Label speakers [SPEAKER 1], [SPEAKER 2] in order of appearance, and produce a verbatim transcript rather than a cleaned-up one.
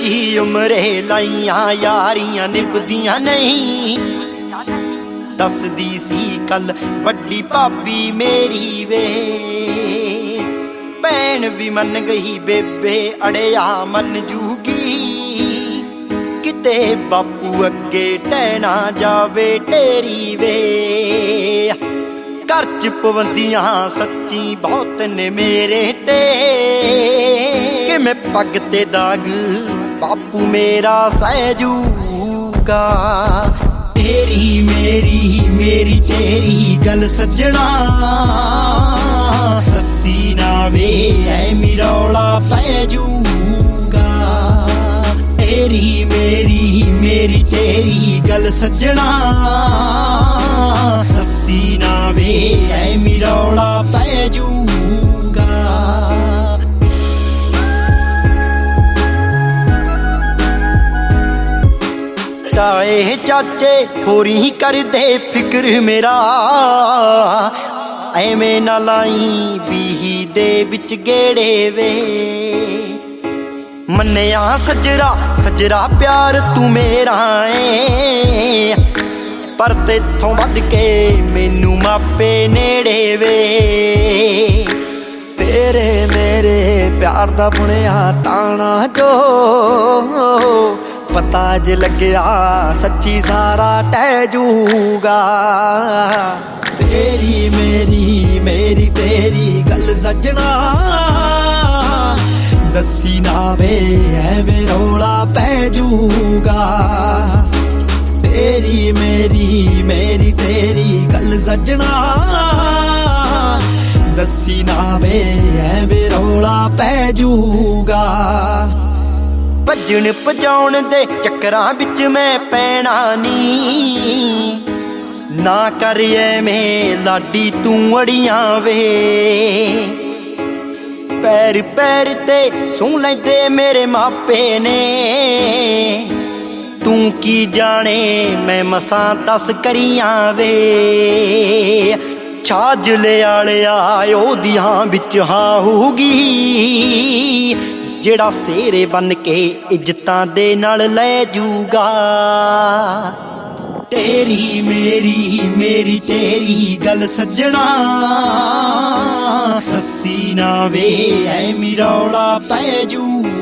[SPEAKER 1] जिंदगी उमरे लाइया यारियां निभदियां नहीं। दसदी सी कल वड्डी भाभी मेरी वे, भैन भी मन गई बेबे अड़िया मन जूगी। किते बापू अगे टहना जावे तेरी वे, घर च पवंदियां सच्ची बहुत ने मेरे ते। कि मैं पग ते दाग बापू मेरा सहजूगा। तेरी मेरी मेरी तेरी गल सज्जना, हसी ना वे ऐ रौला पैजूगा। तेरी मेरी मेरी तेरी गल सज्जना, हसी ना वे ऐ रौला पैजूगा। ताए चाचे होरी कर दे फिक्र मेरा, एवें ना लाई बीही दे बिच गेड़े वे। मन्निया सजरा सजरा प्यार तू मेरा है, पर तेथों वध के मैनू मापे नेड़े वे। तेरे मेरे प्यार दा बुनिया टाणा जो, पता ज लग्या सच्ची सारा टहजूगा। तेरी मेरी मेरी तेरी गल सजना, दसी ना वे ऐ रौला पैजूगा। तेरी मेरी मेरी तेरी गल सजना, दसी ना वे ऐ रौला पैजूगा। भजन भजाउण दे चक्करां विच मैं पैना नी, ना कर ऐवें लाडी तू अड़ियां वे। पैर पैर ते सूं लैंदे मेरे मापे ने, तू की जाने मैं मसां दस करियां वे। छाजले आलिया ओदियां विच हां होगी, जेड़ा सेरे बन के इज्जतां दे नाल लै जूगा। तेरी मेरी मेरी तेरी गल सज्जना, हसी ना वे ऐ रौला पैजूगा।